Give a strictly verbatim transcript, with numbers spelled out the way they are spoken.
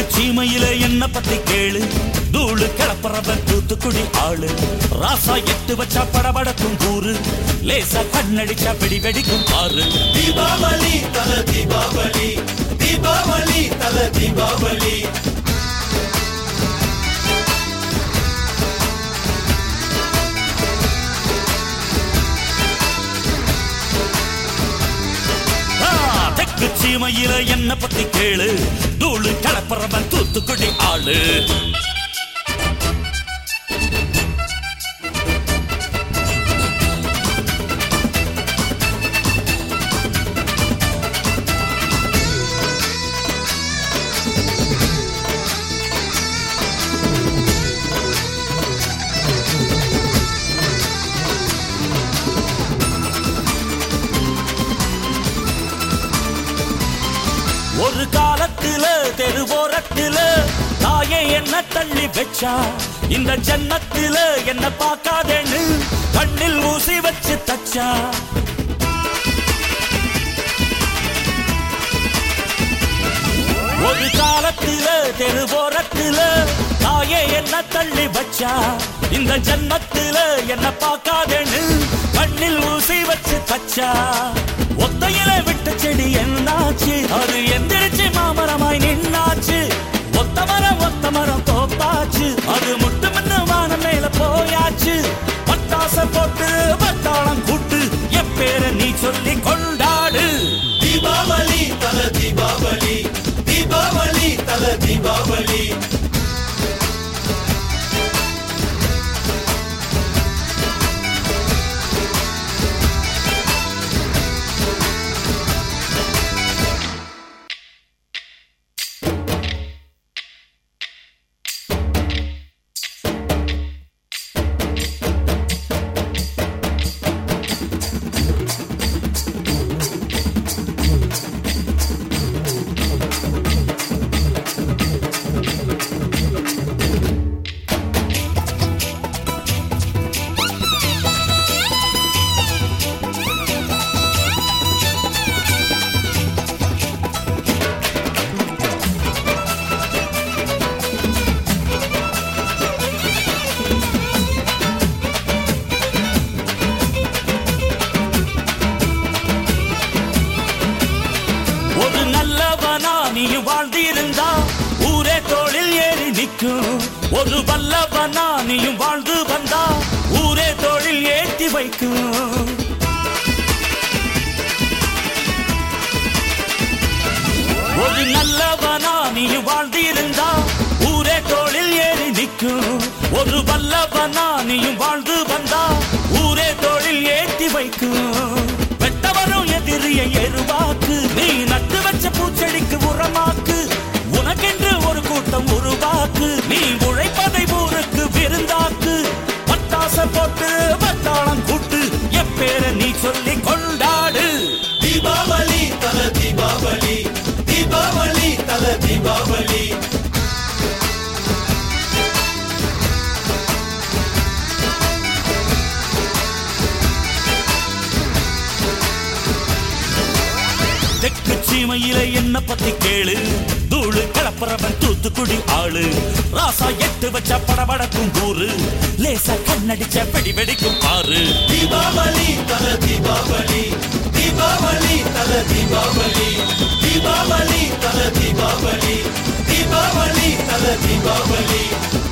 சீமையில என்ன பத்தி கேளு, தூளு கிளப்புறவன் தூத்துக்குடி ஆளு. ராசா எட்டு வச்சா படபடக்கும் கூறு, லேசா கண்ணடிச்சா பிடி வெடிக்கும் பாரு. தீபாவளி தல தீபாவளி, தீபாவளி தல தீபாவளி. தெற்கு சீமையில என்ன பத்தி கேளு, தூளு கிளப்புறவன் தூத்துக்குடி ஆளு. ஒரு காலத்துல தெருவோரத்துல தாயே என்ன தள்ளி வச்சா, இந்த ஜன்னத்துல என்ன பார்க்காதேன்னு கண்ணில் ஊசி வச்சு தச்சா. ஒரு காலத்துல தெருவோரத்துல தாயே என்ன தள்ளி வச்சா, இந்த ஜன்னத்துல என்ன பார்க்காதேன்னு கண்ணில் ஊசி வச்சு தச்சா. ஒத்தையில விட்ட செடி என்னாச்சு, அது எந்திரிச்சு மாமரமாய் நின்னாச்சு. ஒத்த மரம் ஒத்த மரம் தோப்பாச்சு, அது முட்டு முன்னு வானம் மேல போயாச்சு. பட்டாச போட்டு பட்டாளம் கூட்டு, என் பேரை நீ சொல்லி கொண்டாடு. தீபாவளி தல தீபாவளி, தீபாவளி தல தீபாவளி. நீயும் வாழ்ந்திருந்தா ஊரே தோளில் ஏறி நிற்கும். ஒரு வல்லவனா நீயும் வாழ்ந்து வந்தா ஊரே தோளில் ஏற்றி வைக்கும். ஒரு நல்லவனா நீயும் வாழ்ந்திருந்தா ஊரே தோளில் ஏறி நிற்கும். ஒரு வல்லவனா நீயும் வாழ்ந்து வந்தா ஊரே தோளில் ஏற்றி வைக்கும். வெட்டவரும் எதிரியை எருவாக்கு, நீ நட்டு வச்ச பூச்செடிக்கு உரமாக்கு. உனக்கென்று ஒரு கூட்டம் உருவாக்கு, நீ உழைப்பதை ஊருக்கு விருந்தாக்கு. பட்டாச போட்டு பட்டாளம் கூட்டு, என் பேரை நீ சொல்லி கொண்டாடு. தீபாவளி தல தீபாவளி, தீபாவளி தல தீபாவளி. தெற்கு சீமையில என்ன பத்தி கேளு, தூளு கிளப்புறவன் தூத்துக்குடி ஆளு. ராசா எட்டு வச்சா படபடக்கும் கூறு, லேசா கண்ணடிச்ச வெடி வெடிக்கும் பாரு. தீபாவளி தல தீபாவளி, தீபாவளி தல தீபாவளி, தீபாவளி தல தீபாவளி, தீபாவளி தல தீபாவளி.